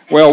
Well,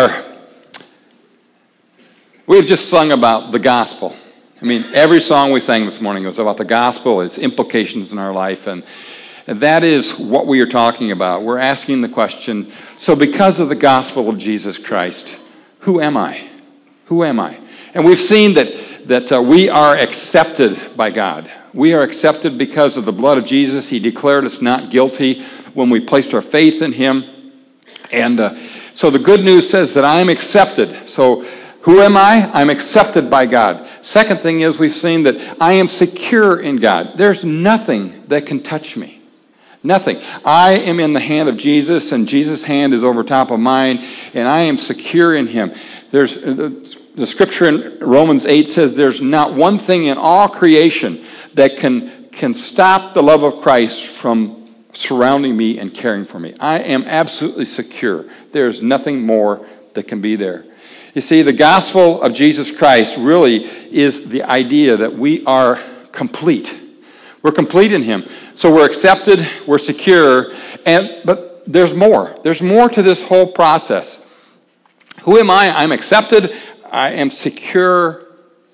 we've just sung about the gospel. I mean, every song we sang this morning was about the gospel, its implications in our life, and that is what we are talking about. We're asking the question, so because of the gospel of Jesus Christ, who am I? Who am I? And we've seen that we are accepted by God. We are accepted because of the blood of Jesus. He declared us not guilty when we placed our faith in him. And so the good news says that I am accepted. So who am I? I'm accepted by God. Second thing is we've seen that I am secure in God. There's nothing that can touch me. Nothing. I am in the hand of Jesus, and Jesus' hand is over top of mine, and I am secure in him. There's the scripture in Romans 8 says there's not one thing in all creation that can stop the love of Christ from surrounding me and caring for me. I am absolutely secure. There's nothing more that can be there. You see, the gospel of Jesus Christ really is the idea that we are complete. We're complete in him. So we're accepted, we're secure, but there's more. There's more to this whole process. Who am I? I'm accepted, I am secure,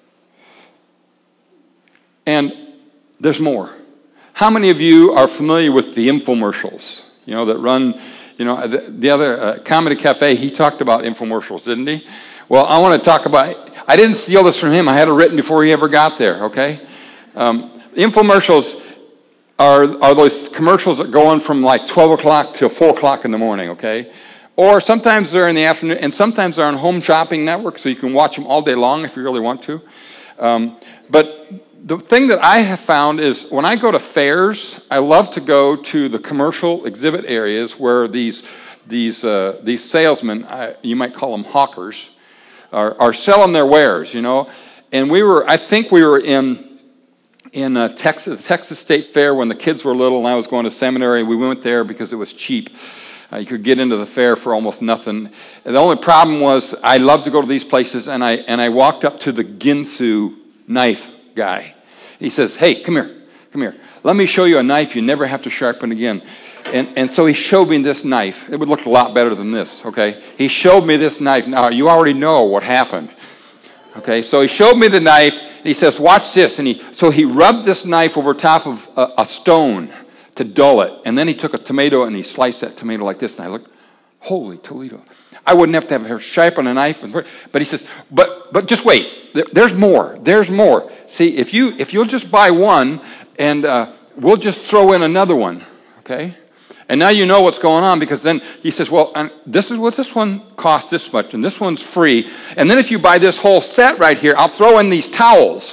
and there's more. How many of you are familiar with the infomercials, that run, the other Comedy Cafe, he talked about infomercials, didn't he? Well, I want to talk about, I didn't steal this from him, I had it written before he ever got there, okay? Infomercials are those commercials that go on from like 12 o'clock till 4 o'clock in the morning, okay? Or sometimes they're in the afternoon, and sometimes they're on Home Shopping Network, so you can watch them all day long if you really want to. But the thing that I have found is when I go to fairs, I love to go to the commercial exhibit areas where these salesmen, you might call them hawkers, are selling their wares, And I think we were in Texas State Fair when the kids were little and I was going to seminary. We went there because it was cheap. You could get into the fair for almost nothing. And the only problem was I love to go to these places, and I walked up to the Ginsu knife guy. He says, "Hey, come here. Let me show you a knife you never have to sharpen again." And so he showed me this knife. It would look a lot better than this, okay? He showed me this knife. Now, you already know what happened. Okay, so he showed me the knife, and he says, "Watch this." And so he rubbed this knife over top of a stone to dull it. And then he took a tomato and he sliced that tomato like this. And I looked, holy Toledo. I wouldn't have to have her sharpen a knife. But he says, but just wait. There's more. There's more. See, if you'll just buy one, and we'll just throw in another one. Okay? And now you know what's going on, because then he says, well, this is what this one costs this much, and this one's free. And then if you buy this whole set right here, I'll throw in these towels.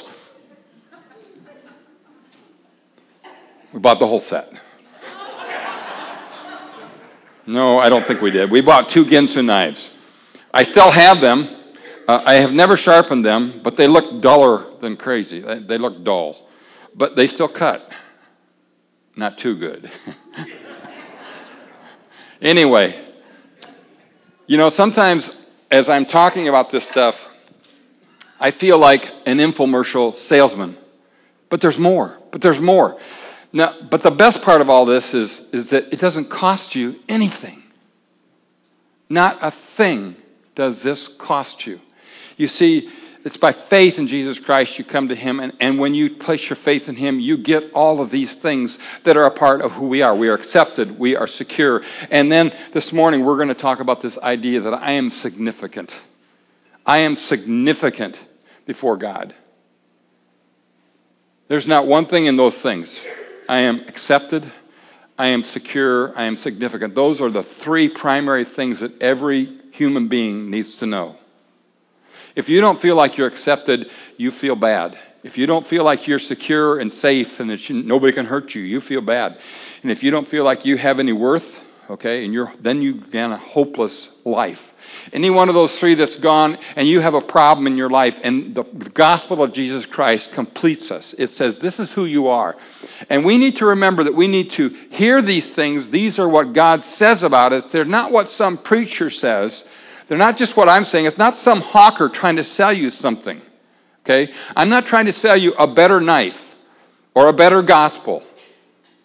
We bought the whole set. No, I don't think we did. We bought 2 Ginsu knives. I still have them. I have never sharpened them, but they look duller than crazy. They look dull. But they still cut. Not too good. Anyway, sometimes as I'm talking about this stuff, I feel like an infomercial salesman. But there's more. Now, but the best part of all this is that it doesn't cost you anything. Not a thing does this cost you. You see, it's by faith in Jesus Christ you come to him, and when you place your faith in him, you get all of these things that are a part of who we are. We are accepted. We are secure. And then this morning we're going to talk about this idea that I am significant. I am significant before God. There's not one thing in those things. I am accepted, I am secure, I am significant. Those are the 3 primary things that every human being needs to know. If you don't feel like you're accepted, you feel bad. If you don't feel like you're secure and safe and that nobody can hurt you, you feel bad. And if you don't feel like you have any worth, okay, and then you begin a hopeless life. Any one of those 3 that's gone, and you have a problem in your life, and the gospel of Jesus Christ completes us. It says, this is who you are. And we need to remember that we need to hear these things. These are what God says about us. They're not what some preacher says. They're not just what I'm saying. It's not some hawker trying to sell you something. Okay? I'm not trying to sell you a better knife or a better gospel.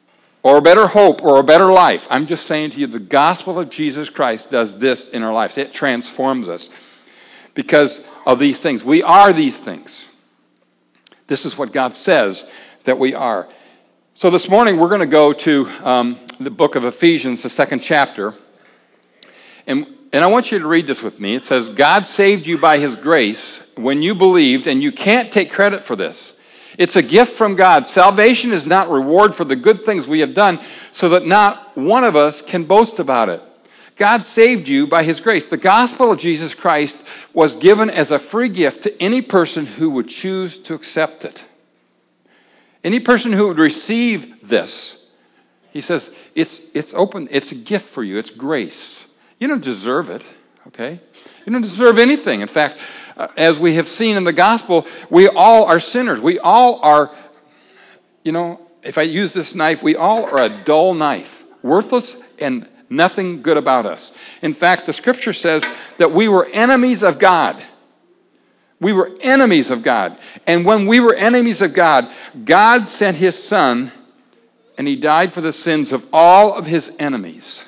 or a better hope or a better life. I'm just saying to you, the gospel of Jesus Christ does this in our lives. It transforms us because of these things. We are these things. This is what God says that we are. So this morning we're going to go to the book of Ephesians, the 2nd chapter. And I want you to read this with me. It says, God saved you by his grace when you believed, and you can't take credit for this. It's a gift from God. Salvation is not reward for the good things we have done, so that not one of us can boast about it. God saved you by his grace. The gospel of Jesus Christ was given as a free gift to any person who would choose to accept it. Any person who would receive this. He says, it's open, it's a gift for you, it's grace. You don't deserve it, okay? You don't deserve anything. In fact, as we have seen in the gospel, we all are sinners. We all are, if I use this knife, we all are a dull knife, worthless and nothing good about us. In fact, the scripture says that we were enemies of God. We were enemies of God. And when we were enemies of God, God sent his son, and he died for the sins of all of his enemies.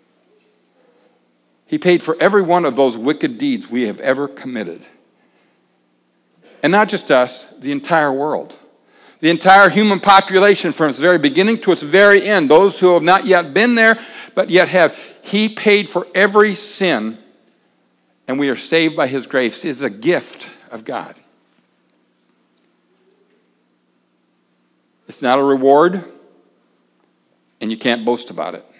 He paid for every one of those wicked deeds we have ever committed. And not just us, the entire world. The entire human population from its very beginning to its very end. Those who have not yet been there, but yet have. He paid for every sin, and we are saved by his grace. It is a gift of God. It's not a reward, and you can't boast about it.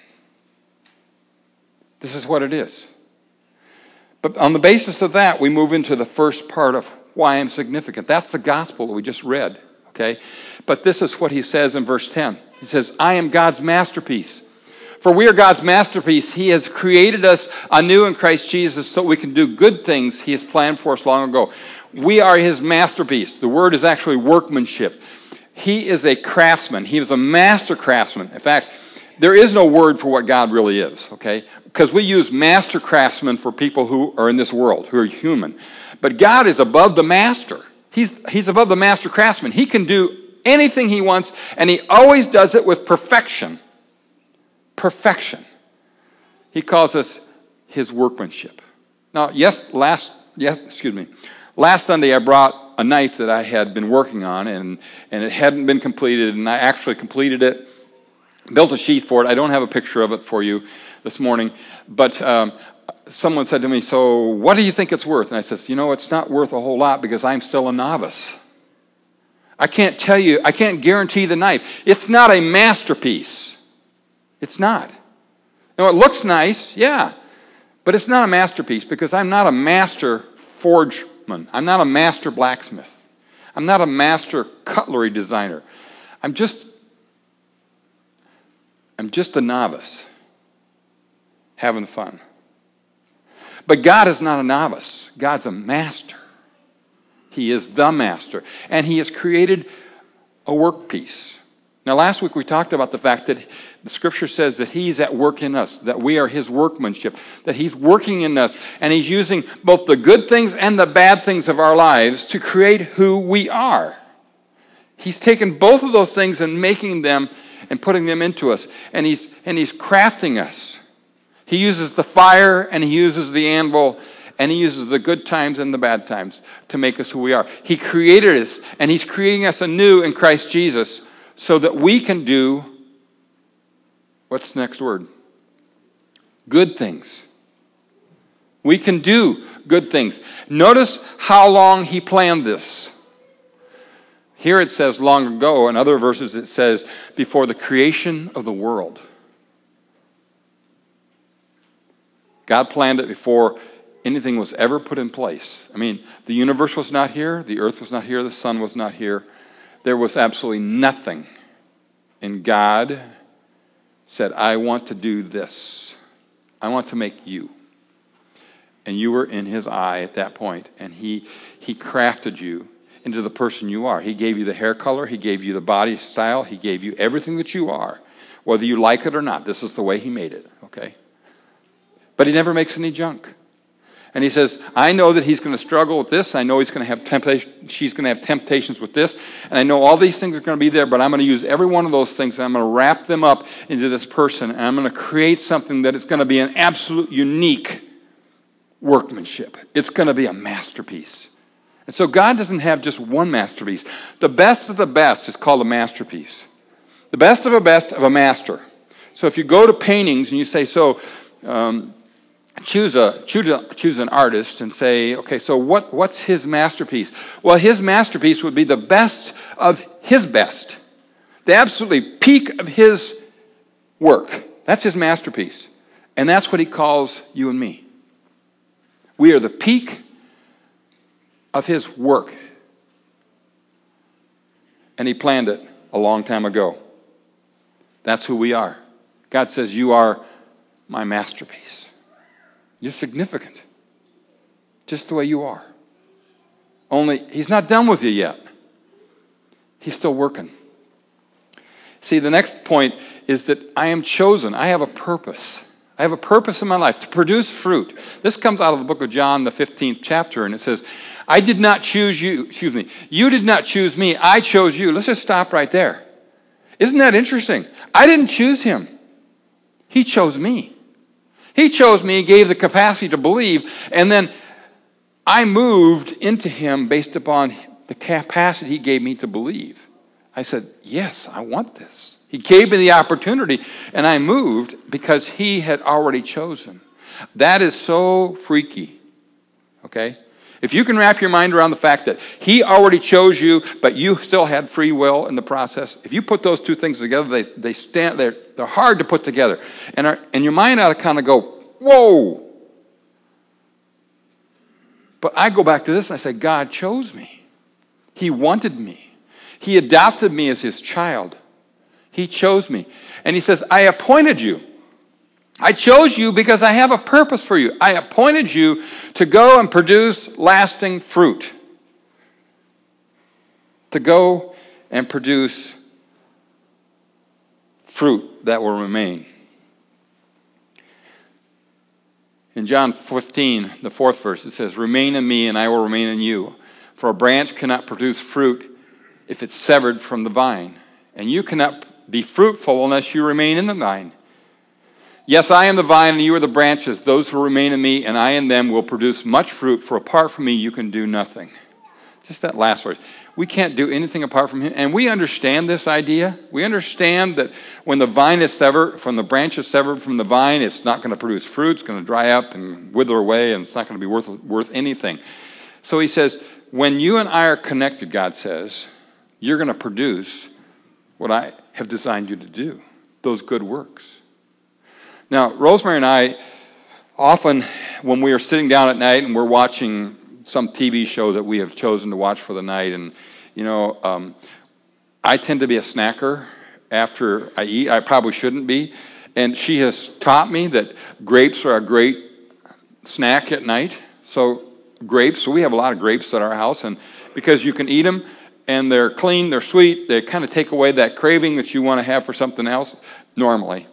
This is what it is. But on the basis of that, we move into the first part of why I'm significant. That's the gospel that we just read, okay? But this is what he says in verse 10. He says, I am God's masterpiece. For we are God's masterpiece. He has created us anew in Christ Jesus so we can do good things he has planned for us long ago. We are his masterpiece. The word is actually workmanship. He is a craftsman. He is a master craftsman. In fact, there is no word for what God really is, okay? Because we use master craftsmen for people who are in this world, who are human. But God is above the master. He's above the master craftsman. He can do anything he wants, and he always does it with perfection. Perfection. He calls us his workmanship. Now, last Sunday I brought a knife that I had been working on, and it hadn't been completed, and I actually completed it. Built a sheath for it. I don't have a picture of it for you this morning, but someone said to me, so what do you think it's worth? And I says, it's not worth a whole lot because I'm still a novice. I can't tell you, I can't guarantee the knife. It's not a masterpiece. It's not. It looks nice, yeah, but it's not a masterpiece because I'm not a master forgeman. I'm not a master blacksmith. I'm not a master cutlery designer. I'm just a novice having fun. But God is not a novice. God's a master. He is the master. And he has created a workpiece. Now, last week we talked about the fact that the scripture says that he's at work in us, that we are his workmanship, that he's working in us, and he's using both the good things and the bad things of our lives to create who we are. He's taken both of those things and making them and putting them into us. And he's crafting us. He uses the fire and he uses the anvil and he uses the good times and the bad times to make us who we are. He created us and he's creating us anew in Christ Jesus so that we can do, what's the next word? Good things. We can do good things. Notice how long he planned this. Here it says long ago. In other verses it says before the creation of the world. God planned it before anything was ever put in place. I mean, the universe was not here. The earth was not here. The sun was not here. There was absolutely nothing. And God said, I want to do this. I want to make you. And you were in his eye at that point. And he crafted you into the person you are. He gave you the hair color. He gave you the body style. He gave you everything that you are. Whether you like it or not, this is the way he made it, okay? But he never makes any junk. And he says, I know that he's going to struggle with this. I know he's going to have temptation. She's going to have temptations with this. And I know all these things are going to be there, but I'm going to use every one of those things, and I'm going to wrap them up into this person. And I'm going to create something that is going to be an absolute unique workmanship. It's going to be a masterpiece. And so God doesn't have just one masterpiece. The best of the best is called a masterpiece. The best of a master. So if you go to paintings and you say, choose an artist and say, okay, so what's his masterpiece? Well, his masterpiece would be the best of his best. The absolutely peak of his work. That's his masterpiece. And that's what he calls you and me. We are the peak of his work. And he planned it a long time ago. That's who we are. God says, you are my masterpiece. You're significant. Just the way you are. Only, he's not done with you yet. He's still working. See, the next point is that I am chosen. I have a purpose. I have a purpose in my life to produce fruit. This comes out of the book of John, the 15th chapter, and it says, I did not choose you. Excuse me. You did not choose me. I chose you. Let's just stop right there. Isn't that interesting? I didn't choose him. He chose me. He chose me, gave the capacity to believe, and then I moved into him based upon the capacity he gave me to believe. I said, yes, I want this. He gave me the opportunity, and I moved because he had already chosen. That is so freaky, okay? If you can wrap your mind around the fact that he already chose you, but you still had free will in the process, if you put those two things together, they're hard to put together. And your mind ought to kind of go, whoa. But I go back to this and I say, God chose me. He wanted me. He adopted me as his child. He chose me. And he says, I appointed you. I chose you because I have a purpose for you. I appointed you to go and produce lasting fruit. To go and produce fruit that will remain. In John 15, the 4th verse, it says, remain in me and I will remain in you. For a branch cannot produce fruit if it's severed from the vine. And you cannot be fruitful unless you remain in the vine. Yes, I am the vine and you are the branches. Those who remain in me and I in them will produce much fruit, for apart from me you can do nothing. Just that last verse. We can't do anything apart from him. And we understand this idea. We understand that when the vine is severed, from the branch is severed from the vine, it's not going to produce fruit. It's going to dry up and wither away, and it's not going to be worth anything. So he says, when you and I are connected, God says, you're going to produce what I have designed you to do, those good works. Now, Rosemary and I, often when we are sitting down at night and we're watching some TV show that we have chosen to watch for the night, and, I tend to be a snacker after I eat. I probably shouldn't be. And she has taught me that grapes are a great snack at night. So we have a lot of grapes at our house, and because you can eat them, and they're clean, they're sweet, they kind of take away that craving that you want to have for something else, normally.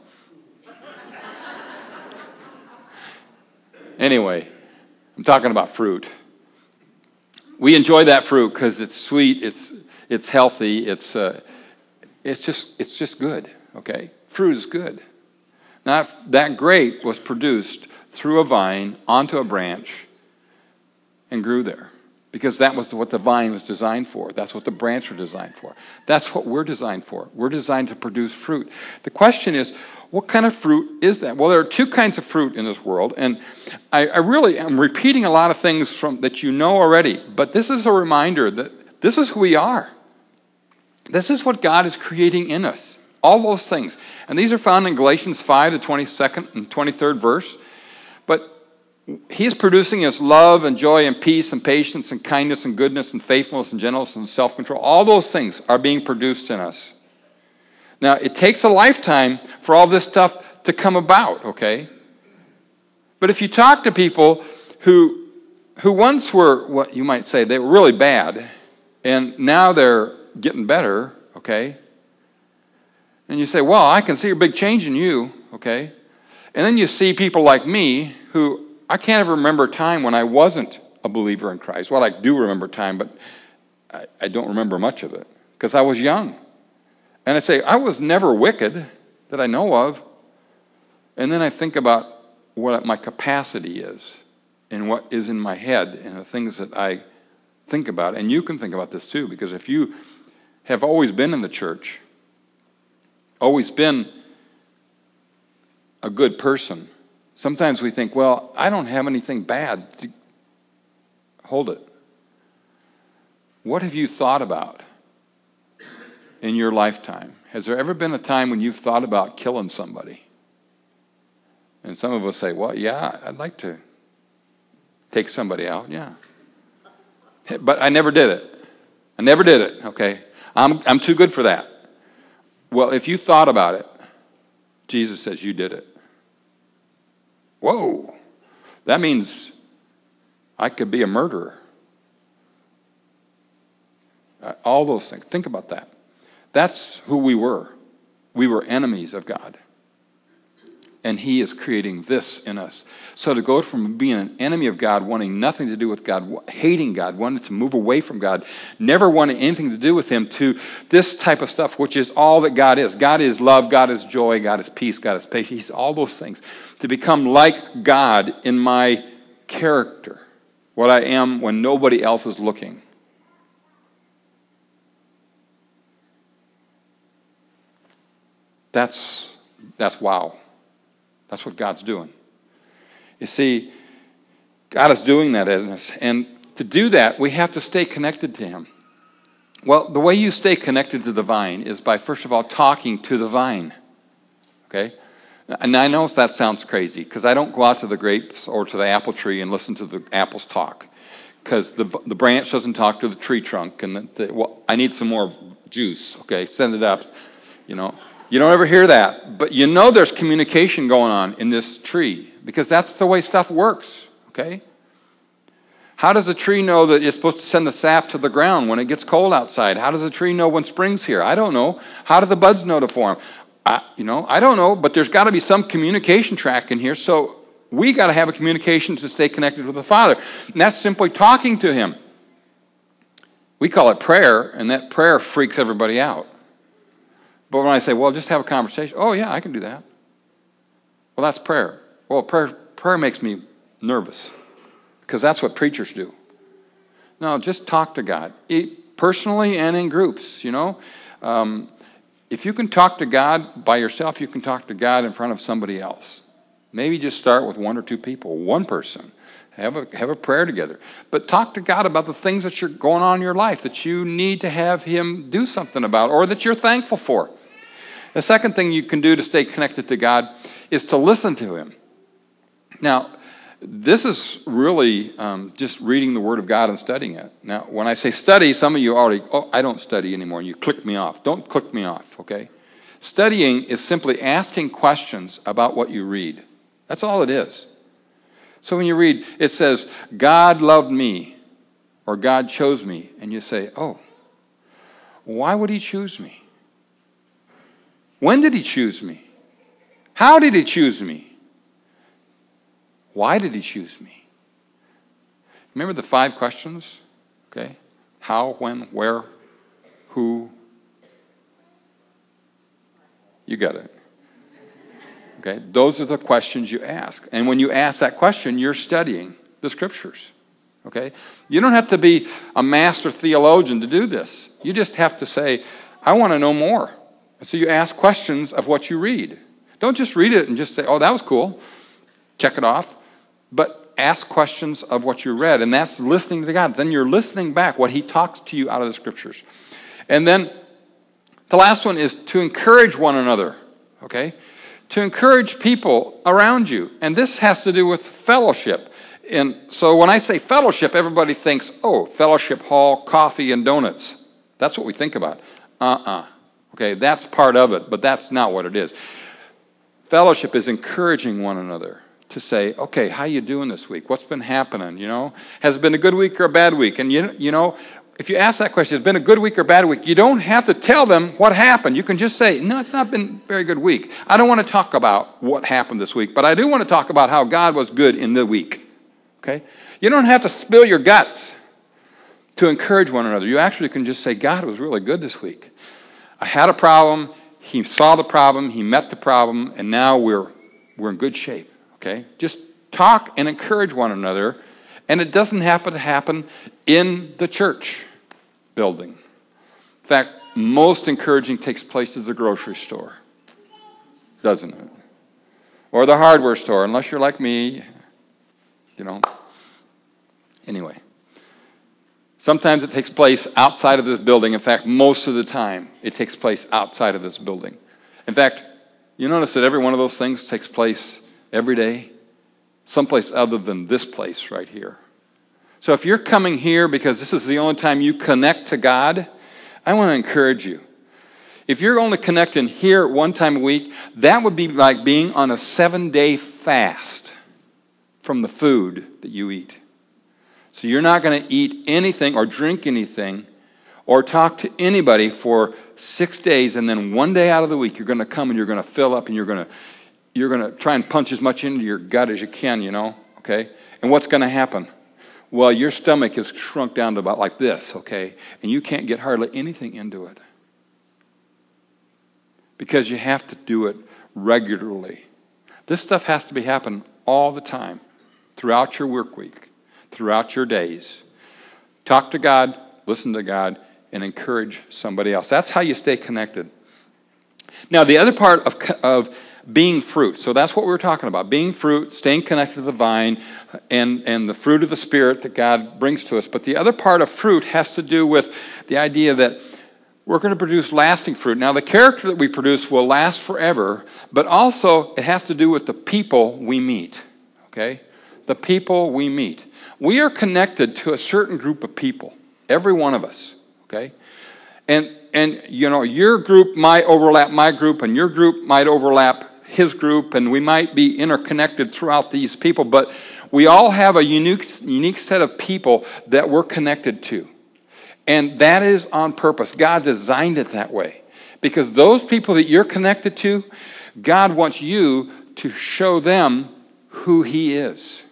Anyway, I'm talking about fruit. We enjoy that fruit because it's sweet, it's healthy, it's just good, okay? Fruit is good. Now, that grape was produced through a vine onto a branch and grew there, because that was what the vine was designed for. That's what the branch was designed for. That's what we're designed for. We're designed to produce fruit. The question is, what kind of fruit is that? Well, there are two kinds of fruit in this world, and I really am repeating a lot of things that you know already, but this is a reminder that this is who we are. This is what God is creating in us, all those things. And these are found in Galatians 5, the 22nd and 23rd verse. But he's producing us love and joy and peace and patience and kindness and goodness and faithfulness and gentleness and self-control. All those things are being produced in us. Now, it takes a lifetime for all this stuff to come about, okay? But if you talk to people who once were, what you might say, they were really bad, and now they're getting better, okay? And you say, well, I can see a big change in you, okay? And then you see people like me who I can't ever remember a time when I wasn't a believer in Christ. Well, I do remember time, but I don't remember much of it because I was young. And I say, I was never wicked that I know of. And then I think about what my capacity is and what is in my head and the things that I think about. And you can think about this too, because if you have always been in the church, always been a good person, sometimes we think, well, I don't have anything bad. Hold it. What have you thought about in your lifetime? Has there ever been a time when you've thought about killing somebody? And some of us say, well, yeah, I'd like to take somebody out, yeah. But I never did it. I never did it, okay? I'm too good for that. Well, if you thought about it, Jesus says you did it. Whoa. That means I could be a murderer. All those things. Think about that. That's who we were. We were enemies of God. And he is creating this in us. So to go from being an enemy of God, wanting nothing to do with God, hating God, wanting to move away from God, never wanting anything to do with him, to this type of stuff, which is all that God is. God is love, God is joy, God is peace, God is patience. He's all those things. To become like God in my character, what I am when nobody else is looking. That's wow. That's what God's doing. You see, God is doing that in us. And to do that, we have to stay connected to him. Well, the way you stay connected to the vine is by, first of all, talking to the vine. Okay? And I know that sounds crazy, because I don't go out to the grapes or to the apple tree and listen to the apples talk. Because the branch doesn't talk to the tree trunk. And well, I need some more juice. Okay, send it up. You know. You don't ever hear that, but you know there's communication going on in this tree because that's the way stuff works, okay? How does a tree know that it's supposed to send the sap to the ground when it gets cold outside? How does a tree know when spring's here? I don't know. How do the buds know to form? I don't know, but there's got to be some communication track in here, so we got to have a communication to stay connected with the Father, and that's simply talking to him. We call it prayer, and that prayer freaks everybody out. But when I say, well, just have a conversation. Oh, yeah, I can do that. Well, that's prayer. Well, prayer makes me nervous because that's what preachers do. No, just talk to God, personally and in groups, you know. If you can talk to God by yourself, you can talk to God in front of somebody else. Maybe just start with one or two people, one person. Have a prayer together. But talk to God about the things that are going on in your life that you need to have him do something about or that you're thankful for. The second thing you can do to stay connected to God is to listen to him. Now, this is really just reading the Word of God and studying it. Now, when I say study, some of you already, I don't study anymore, and you click me off. Don't click me off, okay? Studying is simply asking questions about what you read. That's all it is. So when you read, it says, God loved me, or God chose me, and you say, oh, why would he choose me? When did he choose me? How did he choose me? Why did he choose me? Remember the 5 questions? Okay? How, when, where, who? You got it. Okay? Those are the questions you ask. And when you ask that question, you're studying the Scriptures. Okay? You don't have to be a master theologian to do this. You just have to say, I want to know more. And so you ask questions of what you read. Don't just read it and just say, oh, that was cool. Check it off. But ask questions of what you read. And that's listening to God. Then you're listening back what he talks to you out of the Scriptures. And then the last one is to encourage one another. Okay? To encourage people around you. And this has to do with fellowship. And so when I say fellowship, everybody thinks, oh, fellowship hall, coffee, and donuts. That's what we think about. Okay, that's part of it, but that's not what it is. Fellowship is encouraging one another to say, okay, how you doing this week? What's been happening, you know? Has it been a good week or a bad week? And you know, if you ask that question, it's been a good week or bad week, you don't have to tell them what happened. You can just say, no, it's not been a very good week. I don't want to talk about what happened this week, but I do want to talk about how God was good in the week. Okay? You don't have to spill your guts to encourage one another. You actually can just say, God was really good this week. I had a problem. He saw the problem. He met the problem. And now we're in good shape. Okay? Just talk and encourage one another. And it doesn't happen to happen in the church building. In fact, most encouraging takes place at the grocery store, doesn't it? Or the hardware store, unless you're like me, Anyway, sometimes it takes place outside of this building. In fact, most of the time, it takes place outside of this building. In fact, you notice that every one of those things takes place every day, someplace other than this place right here. So if you're coming here because this is the only time you connect to God, I want to encourage you. If you're only connecting here one time a week, that would be like being on a 7-day fast from the food that you eat. So you're not going to eat anything or drink anything or talk to anybody for 6 days, and then one day out of the week you're going to come and you're going to fill up and you're going to try and punch as much into your gut as you can, okay? And what's going to happen? Well, your stomach is shrunk down to about like this, okay? And you can't get hardly anything into it. Because you have to do it regularly. This stuff has to be happening all the time, throughout your work week, throughout your days. Talk to God, listen to God, and encourage somebody else. That's how you stay connected. Now, the other part of being fruit, so that's what we were talking about, being fruit, staying connected to the vine, and the fruit of the Spirit that God brings to us. But the other part of fruit has to do with the idea that we're going to produce lasting fruit. Now, the character that we produce will last forever, but also it has to do with the people we meet, okay? The people we meet. We are connected to a certain group of people, every one of us, okay? And your group might overlap my group, and your group might overlap his group, and we might be interconnected throughout these people, but we all have a unique set of people that we're connected to. And that is on purpose. God designed it that way. Because those people that you're connected to, God wants you to show them who He is.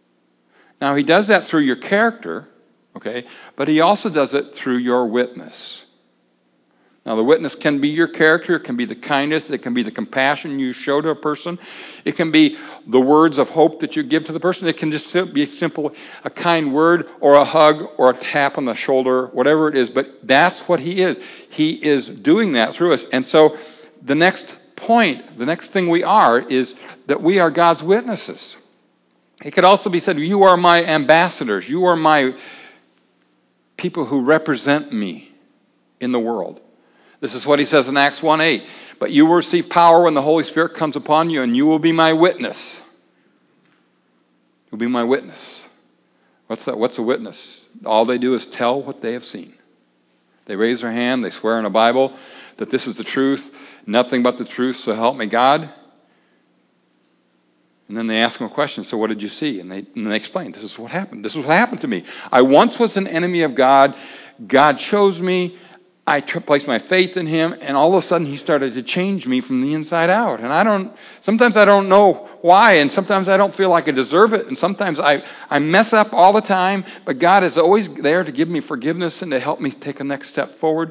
Now, He does that through your character, okay? But He also does it through your witness. Now, the witness can be your character. It can be the kindness. It can be the compassion you show to a person. It can be the words of hope that you give to the person. It can just be simply a kind word or a hug or a tap on the shoulder, whatever it is. But that's what He is. He is doing that through us. And so the next point, the next thing we are, is that we are God's witnesses. It could also be said, you are my ambassadors. You are my people who represent me in the world. This is what He says in Acts 1:8. But you will receive power when the Holy Spirit comes upon you, and you will be my witness. You'll be my witness. What's that? What's a witness? All they do is tell what they have seen. They raise their hand, they swear in a Bible that this is the truth, nothing but the truth, so help me God. And then they ask them a question, so what did you see? And they explain, this is what happened. This is what happened to me. I once was an enemy of God. God chose me. I placed my faith in Him, and all of a sudden He started to change me from the inside out. And sometimes I don't know why, and sometimes I don't feel like I deserve it, and sometimes I mess up all the time, but God is always there to give me forgiveness and to help me take a next step forward.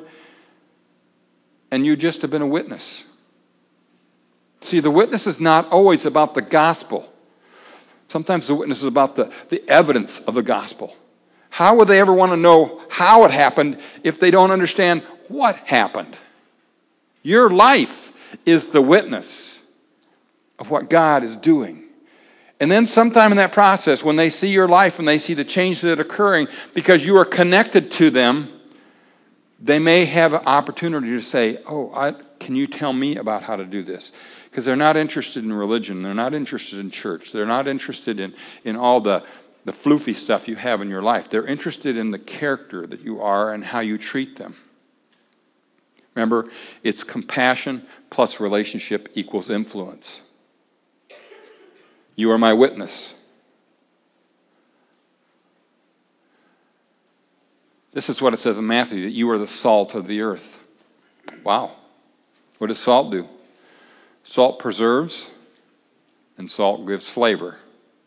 And you just have been a witness. See, the witness is not always about the gospel. Sometimes the witness is about the evidence of the gospel. How would they ever want to know how it happened if they don't understand what happened? Your life is the witness of what God is doing. And then sometime in that process, when they see your life and they see the change that is occurring because you are connected to them, they may have an opportunity to say, can you tell me about how to do this? Because they're not interested in religion. They're not interested in church. They're not interested in all the floofy stuff you have in your life. They're interested in the character that you are and how you treat them. Remember, it's compassion plus relationship equals influence. You are my witness. This is what it says in Matthew, that you are the salt of the earth. Wow. What does salt do? Salt preserves, and salt gives flavor.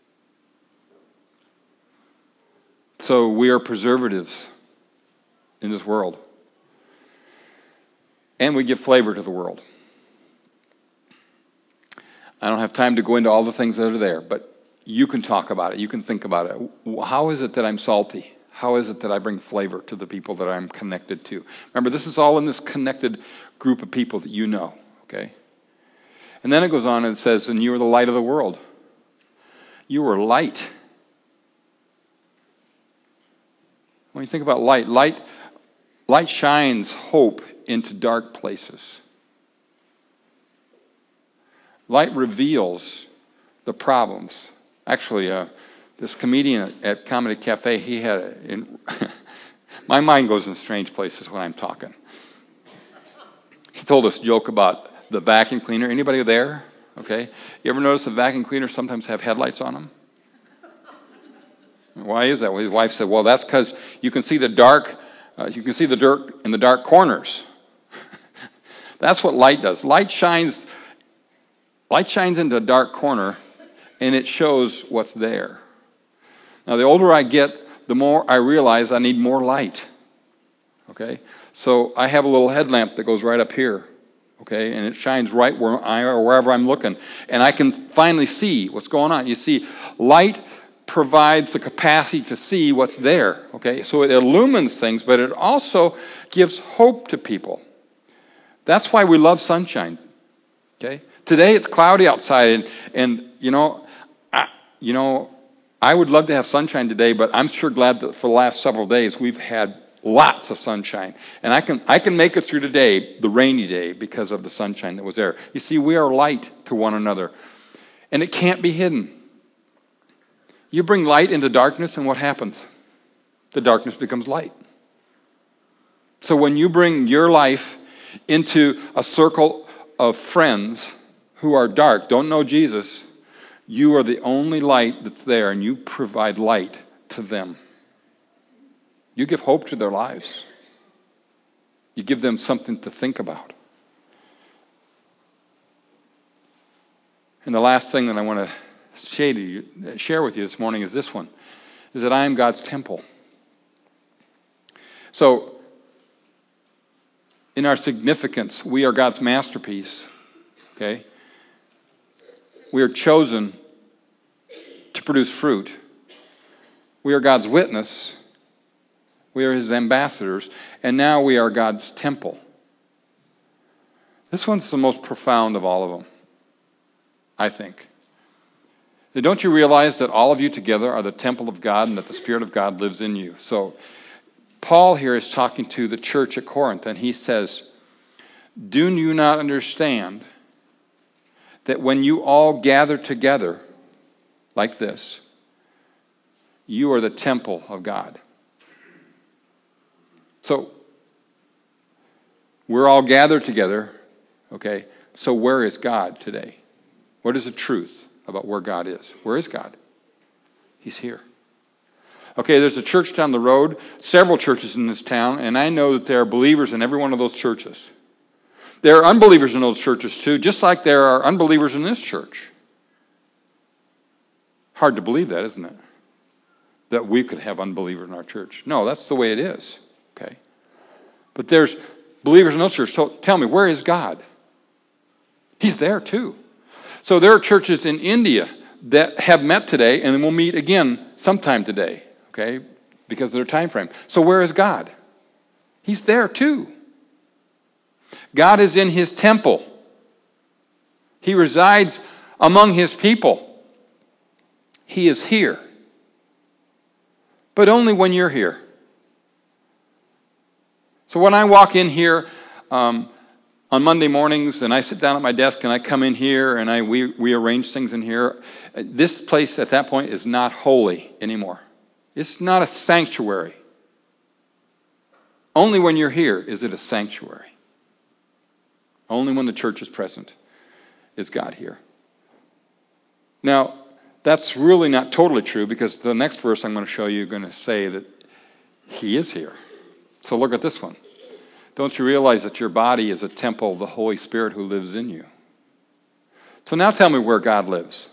So we are preservatives in this world. And we give flavor to the world. I don't have time to go into all the things that are there, but you can talk about it. You can think about it. How is it that I'm salty? How is it that I bring flavor to the people that I'm connected to? Remember, this is all in this connected group of people that you know, okay? And then it goes on and it says, and you are the light of the world. You are light. When you think about light shines hope into dark places. Light reveals the problems. Actually, this comedian at Comedy Cafe, he had my mind goes in strange places when I'm talking. He told us a joke about the vacuum cleaner. Anybody there? Okay. You ever notice the vacuum cleaners sometimes have headlights on them? Why is that? Well, his wife said, well, that's because you can see the dirt in the dark corners. That's what light does. Light shines into a dark corner, and it shows what's there. Now, the older I get, the more I realize I need more light. Okay? So I have a little headlamp that goes right up here. Okay? And it shines right wherever I'm looking. And I can finally see what's going on. You see, light provides the capacity to see what's there. Okay? So it illumines things, but it also gives hope to people. That's why we love sunshine. Okay? Today it's cloudy outside, and I would love to have sunshine today, but I'm sure glad that for the last several days we've had lots of sunshine. And I can make it through today, the rainy day, because of the sunshine that was there. You see, we are light to one another, and it can't be hidden. You bring light into darkness, and what happens? The darkness becomes light. So when you bring your life into a circle of friends who are dark, don't know Jesus, you are the only light that's there, and you provide light to them. You give hope to their lives. You give them something to think about. And the last thing that I want to share with you this morning is this one, is that I am God's temple. So, in our significance, we are God's masterpiece, okay? We are chosen to produce fruit. We are God's witness. We are His ambassadors. And now we are God's temple. This one's the most profound of all of them, I think. Don't you realize that all of you together are the temple of God and that the Spirit of God lives in you? So Paul here is talking to the church at Corinth, and he says, do you not understand that when you all gather together like this, you are the temple of God? So, we're all gathered together, okay? So where is God today? What is the truth about where God is? Where is God? He's here. Okay, there's a church down the road, several churches in this town, and I know that there are believers in every one of those churches. There are unbelievers in those churches too, just like there are unbelievers in this church. Hard to believe that, isn't it? That we could have unbelievers in our church. No, that's the way it is. Okay? But there's believers in those churches. So tell me, where is God? He's there too. So there are churches in India that have met today and will meet again sometime today. Okay? Because of their time frame. So where is God? He's there too. God is in His temple. He resides among His people. He is here. But only when you're here. So when I walk in here on Monday mornings and I sit down at my desk and I come in here and we arrange things in here, this place at that point is not holy anymore. It's not a sanctuary. Only when you're here is it a sanctuary. Only when the church is present is God here. Now, that's really not totally true because the next verse I'm going to show you is going to say that He is here. So look at this one. Don't you realize that your body is a temple of the Holy Spirit who lives in you? So now tell me where God lives.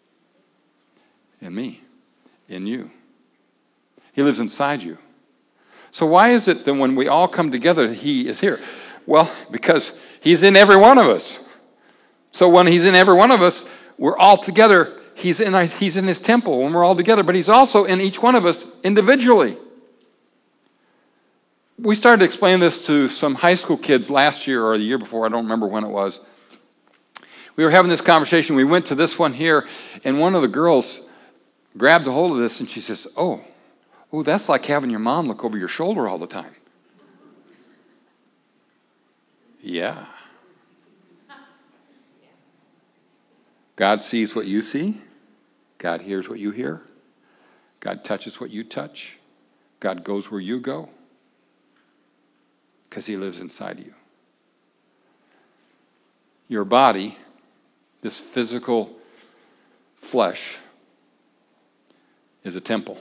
In me. In you. He lives inside you. So why is it that when we all come together, he is here? Well, because he's in every one of us. So when he's in every one of us, we're all together. He's in his temple when we're all together, but he's also in each one of us individually. We started to explain this to some high school kids last year or the year before. I don't remember when it was. We were having this conversation. We went to this one here, and one of the girls grabbed a hold of this, and she says, oh, that's like having your mom look over your shoulder all the time. Yeah. God sees what you see. God hears what you hear. God touches what you touch. God goes where you go. Because he lives inside you. Your body, this physical flesh, is a temple.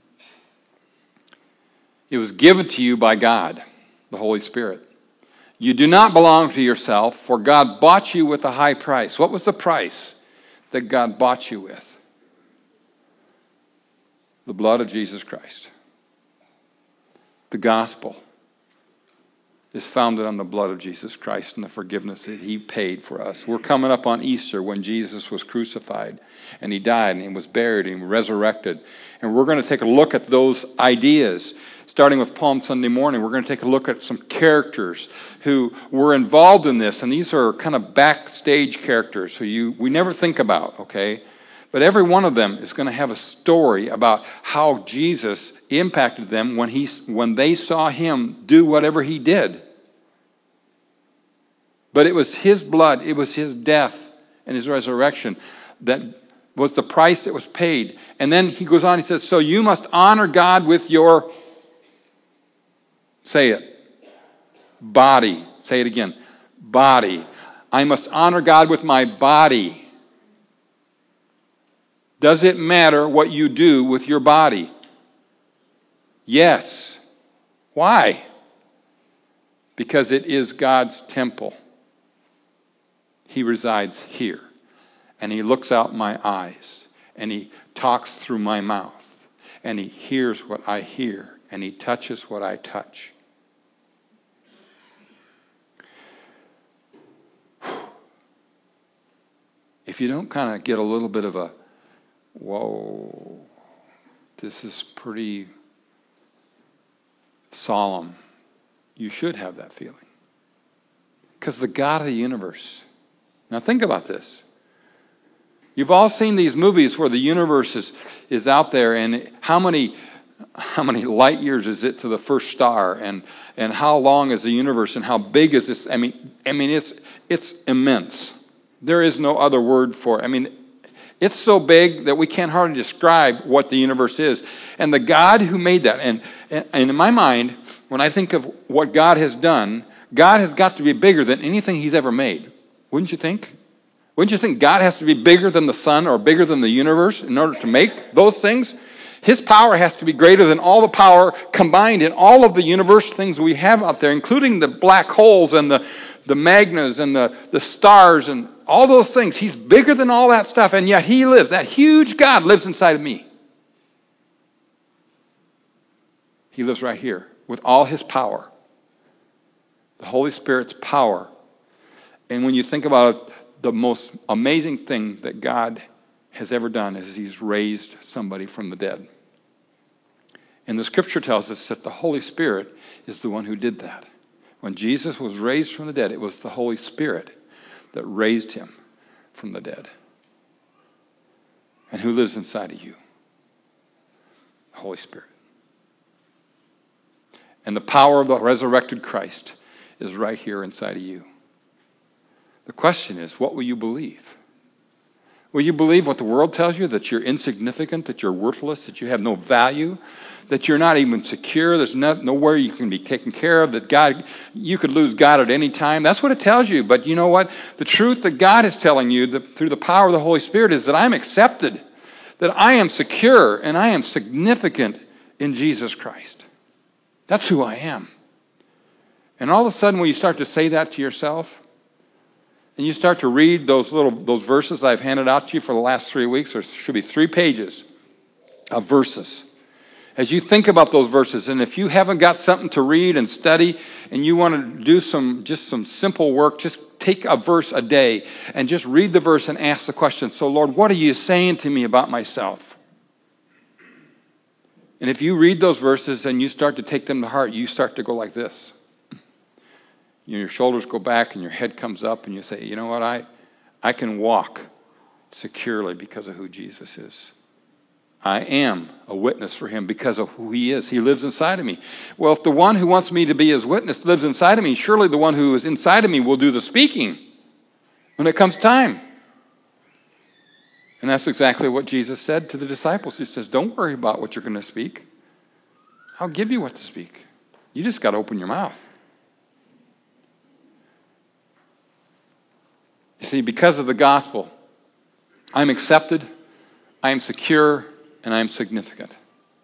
It was given to you by God, the Holy Spirit. You do not belong to yourself, for God bought you with a high price. What was the price that God bought you with? The blood of Jesus Christ. The gospel is founded on the blood of Jesus Christ and the forgiveness that he paid for us. We're coming up on Easter when Jesus was crucified and he died and he was buried and he was resurrected. And we're going to take a look at those ideas. Starting with Palm Sunday morning, we're going to take a look at some characters who were involved in this. And these are kind of backstage characters who we never think about, okay? But every one of them is going to have a story about how Jesus impacted them when they saw him do whatever he did. But it was his blood, it was his death and his resurrection that was the price that was paid. And then he goes on, he says, so you must honor God with your, say it, body. Say it again, body. I must honor God with my body. Does it matter what you do with your body? Yes. Why? Because it is God's temple. He resides here. And he looks out my eyes. And he talks through my mouth. And he hears what I hear. And he touches what I touch. If you don't kind of get a little bit of a, whoa, this is pretty solemn, you should have that feeling. Because the God of the universe, now think about this. You've all seen these movies where the universe is out there, and how many light years is it to the first star, and how long is the universe, and how big is this? I mean it's immense. There is no other word for it. It's so big that we can't hardly describe what the universe is. And the God who made that, and in my mind, when I think of what God has done, God has got to be bigger than anything he's ever made. Wouldn't you think? Wouldn't you think God has to be bigger than the sun or bigger than the universe in order to make those things? His power has to be greater than all the power combined in all of the universe things we have out there, including the black holes and the magnas and the stars and all those things. He's bigger than all that stuff, and yet he lives. That huge God lives inside of me. He lives right here with all his power. The Holy Spirit's power. And when you think about it, the most amazing thing that God has ever done is he's raised somebody from the dead. And the scripture tells us that the Holy Spirit is the one who did that. When Jesus was raised from the dead, it was the Holy Spirit that raised him from the dead. And who lives inside of you? The Holy Spirit. And the power of the resurrected Christ is right here inside of you. The question is, what will you believe? Will you believe what the world tells you, that you're insignificant, that you're worthless, that you have no value, that you're not even secure, there's nowhere you can be taken care of, that God, you could lose God at any time? That's what it tells you. But you know what? The truth that God is telling you through the power of the Holy Spirit is that I'm accepted, that I am secure, and I am significant in Jesus Christ. That's who I am. And all of a sudden, when you start to say that to yourself, and you start to read those verses I've handed out to you for the last 3 weeks, there should be 3 pages of verses. As you think about those verses, and if you haven't got something to read and study, and you want to do some simple work, just take a verse a day and just read the verse and ask the question, so Lord, what are you saying to me about myself? And if you read those verses and you start to take them to heart, you start to go like this. Your shoulders go back and your head comes up and you say, you know what, I can walk securely because of who Jesus is. I am a witness for him because of who he is. He lives inside of me. Well, if the one who wants me to be his witness lives inside of me, surely the one who is inside of me will do the speaking when it comes time. And that's exactly what Jesus said to the disciples. He says, don't worry about what you're going to speak. I'll give you what to speak. You just got to open your mouth. You see, because of the gospel, I'm accepted, I am secure, and I am significant.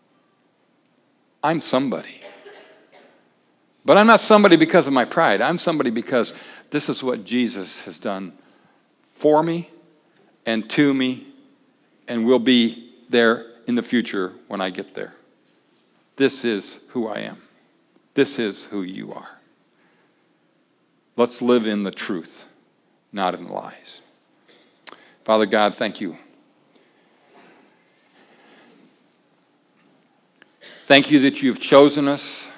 I'm somebody. But I'm not somebody because of my pride. I'm somebody because this is what Jesus has done for me and to me and will be there in the future when I get there. This is who I am. This is who you are. Let's live in the truth, not in lies. Father God, thank you. Thank you that you've chosen us,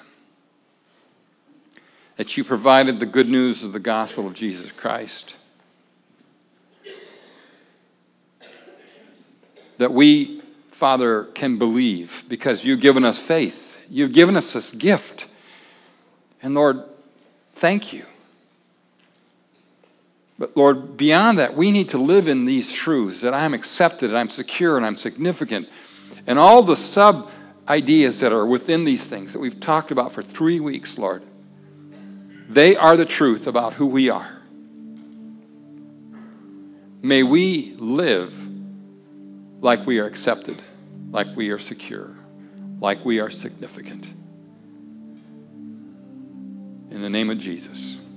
that you provided the good news of the gospel of Jesus Christ, that we, Father, can believe because you've given us faith. You've given us this gift. And Lord, thank you. But Lord, beyond that, we need to live in these truths, that I'm accepted, I'm secure, and I'm significant. And all the sub-ideas that are within these things that we've talked about for 3 weeks, Lord, they are the truth about who we are. May we live like we are accepted, like we are secure, like we are significant. In the name of Jesus.